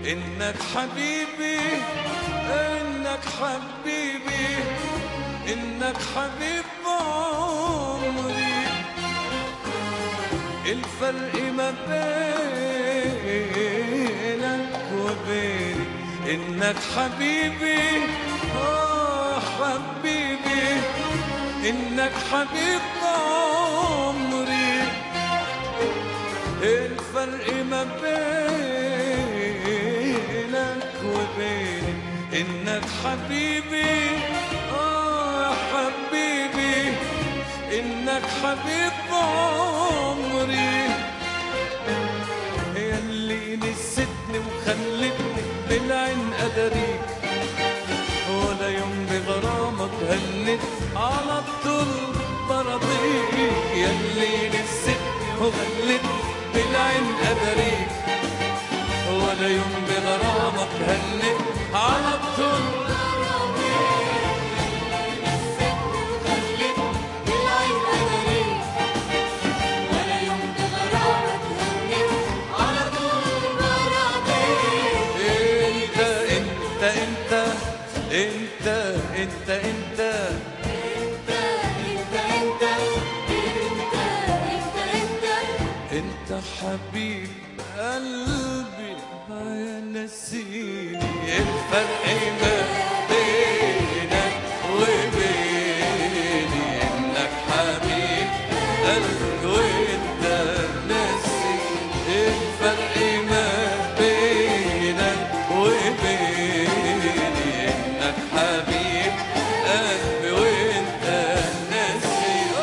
إنك حبيبي، إنك حبيبي، إنك حبيب عمري. الفرق ما بينك وبيني إنك حبيبي، حبيبي، إنك حبيب عمري. الفرق ما بينك وبيني إنك حبيبي، حبيبي، إنك حبيب عمري. ياللي نسيتني وخلتني بالعين أداريك، ولا يوم بغرامك هنت على طول برضيك. ياللي نسيتني وخلتني بالعين أداريك، ولا يوم بغرامك هنت على طول. انت انت انت انت حبيب قلبي يا نسيني. الفرق ما بينك وبيني انك حبيب قلبي وانت نسيني. الفرق ما بينك وبيني انك حبيب قلبي وانت نسيني.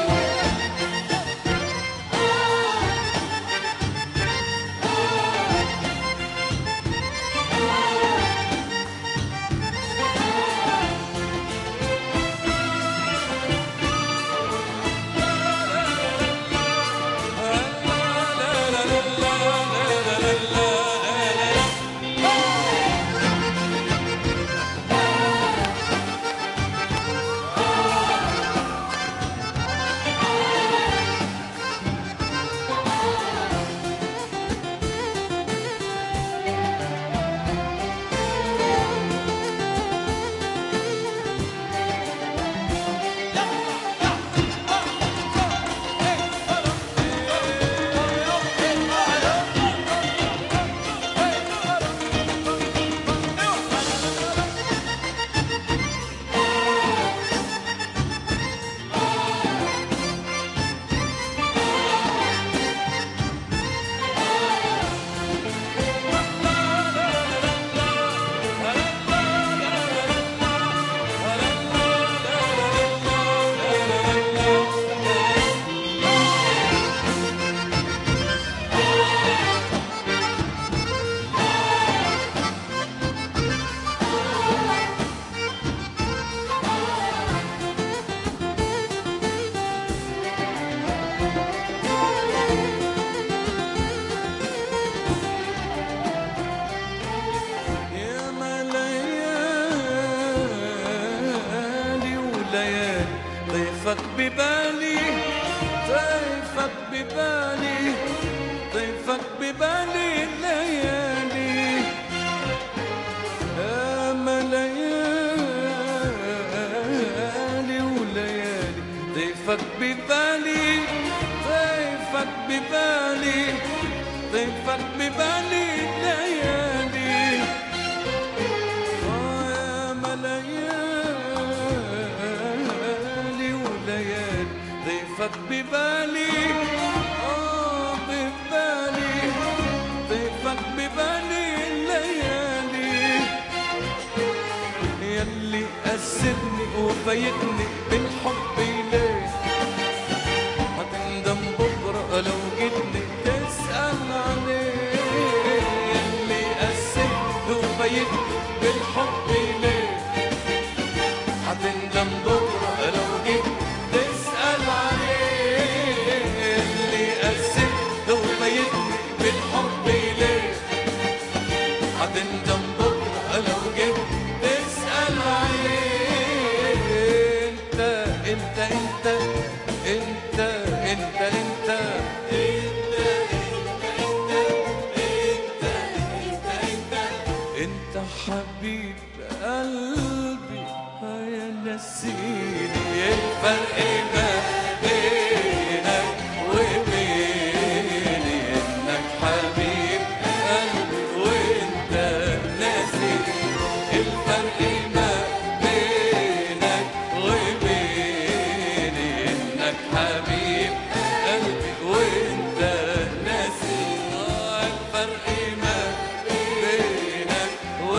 ضيفك ببالي، ضيفك ببالي، ضيفك ببالي الليالي. ياما ليالي وليالي ضيفك ببالي، ضيفك ببالي، ضيفك ببالي الليالي. ياما ليالي وليالي ضيفك ببالي، ببالي، ضيفك ببالي الليالي. ياللي أسرني وفايتني بالحب ليه، هتندم بكرة لو جيتني تسأل عليه. ياللي أسرني وفايتني بالحب ليه، هتندم بكرة لو جيتني تسأل عليه. اللي أسرني وفايتني بالحب ليه، هتندم بكرة لو جيتني تسأل عليه. انت انت حبيب قلبي يا نسيني. الفرق ما بينك وبيني انك حبيب قلبي وانت ناسيني. الفرق ما بينك وبيني انك حبيب قلبي وانت ناسيني. الفرق ما بينك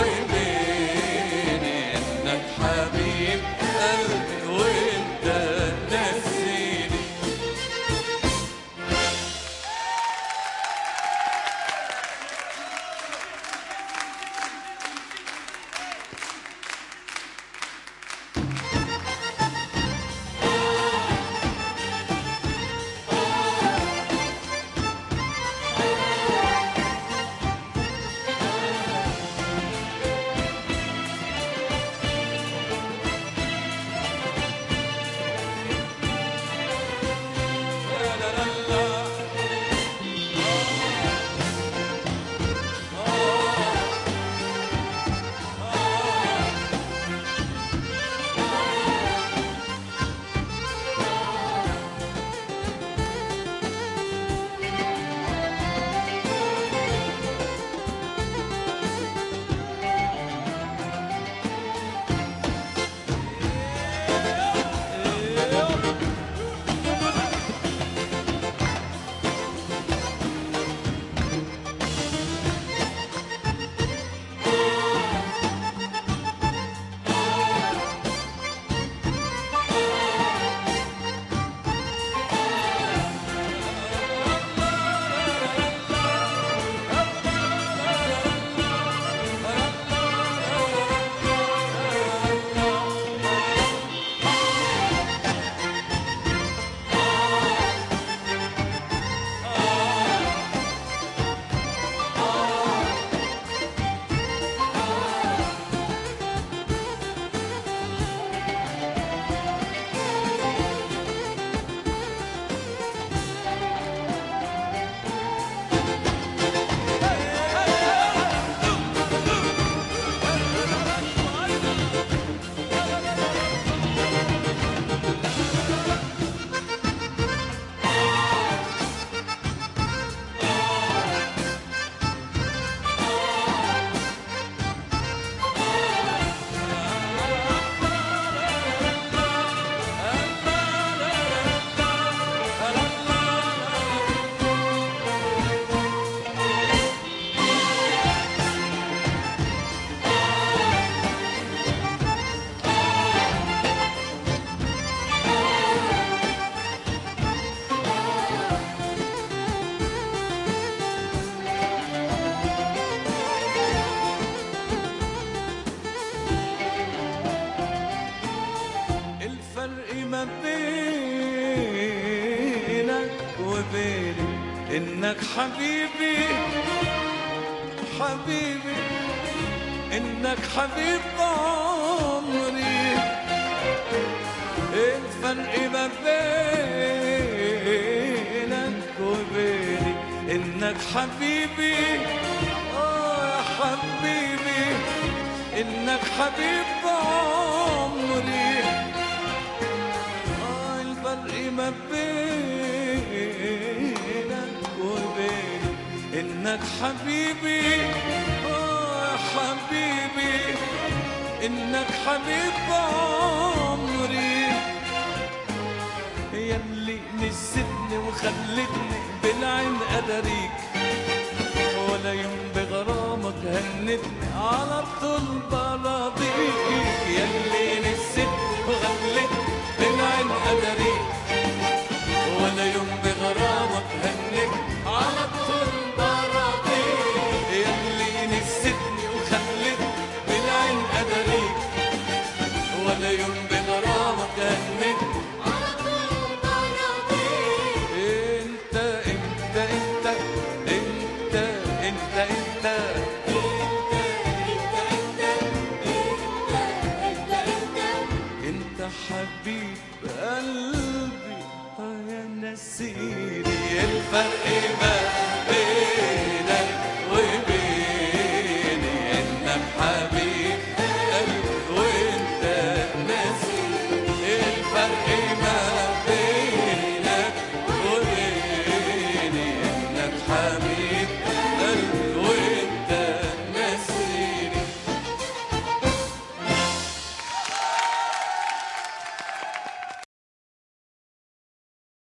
وبيني انك حبيب قلبي وانت ناسيني. ما بينك وبيني إنك حبيبي حبيبي، إنك حبيب عمري. الفرق ما بينك وبيني إنك حبيبي يا حبيبي، إنك حبيب عمري. الفرق ما بينك وبيني إنك حبيبي يا حبيبي، إنك حبيب عمري. ياللي نسيتني وخلتني بالعين أداريك، ولا يوم بغرامك هنتني على طول براضيك. ياللي نسيتني وخلتني بالعين أداريك، ولا يوم بغرامك هنتني على طول براضيك. ياللي نسيتني وخلتني بالعين أداريك، ولا يوم بغرامك هنتني على طول براضيك. انت انت انت انت انت انت انت حبيب قلبي يا نسيني. الفرق ما